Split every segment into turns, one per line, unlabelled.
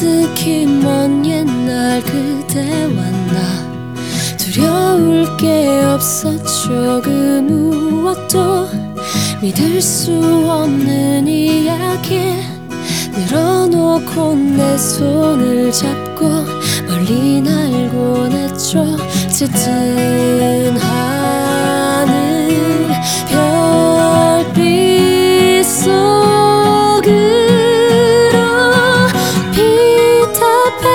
가득히 먼 옛날 그대와 나 두려울 게 없었죠. 그 무엇도 믿을 수 없는 이야기 늘어놓고 내 손을 잡고 멀리 날곤 했죠. 짙은 하늘 별빛 속으로 피터팬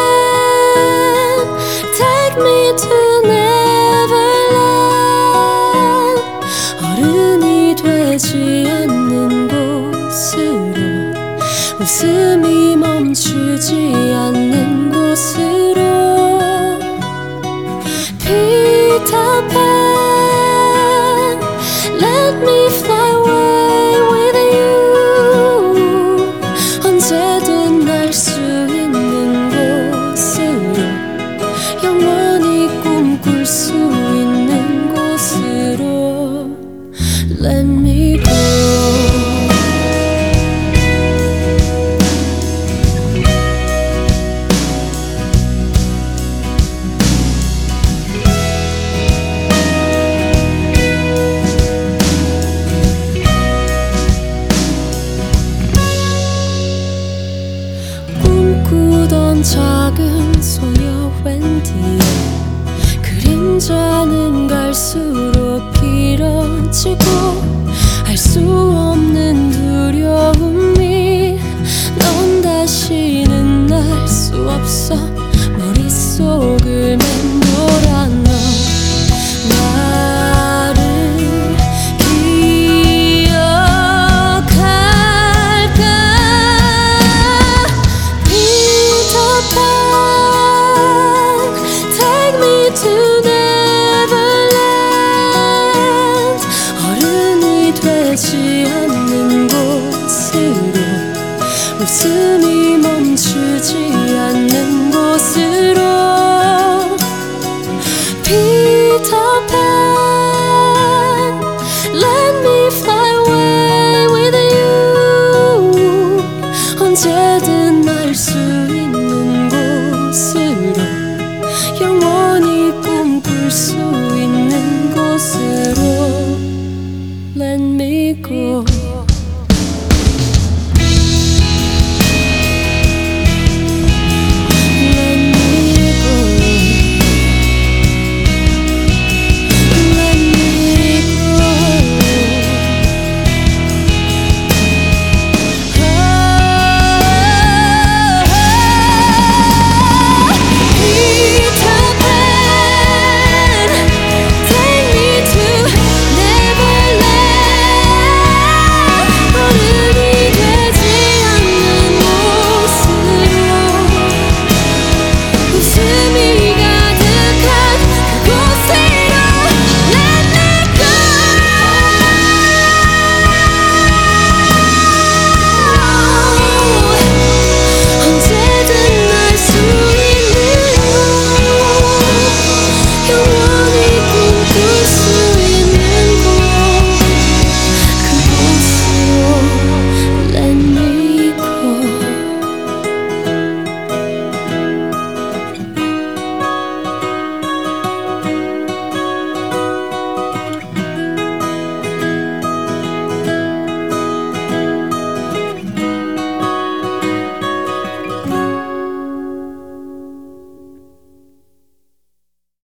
Take me to Neverland 어른이 되지 않는 곳으로 웃음이 멈추지 않는 곳으로 피터팬 Let me fly away with you 언제든 날 수 있는 곳으로 영원히 꿈꿀 수 있는 곳으로 Let me go 꿈꾸던 작은 소녀 웬디의 그림자는 갈수록 길어지고 알 수 없는 두려움이 넌 다시는 날 수 없어 머릿속을 맴돌아 너 나를 기억할까 피터팬 Take me to Neverland 어른이 되지 않는 곳으로 웃음이 멈추지 않는 곳으로 피터팬 Let me fly away with you 언제든 날 수 있는 곳으로 영원히 꿈꿀 수 있는 곳으로 Let me go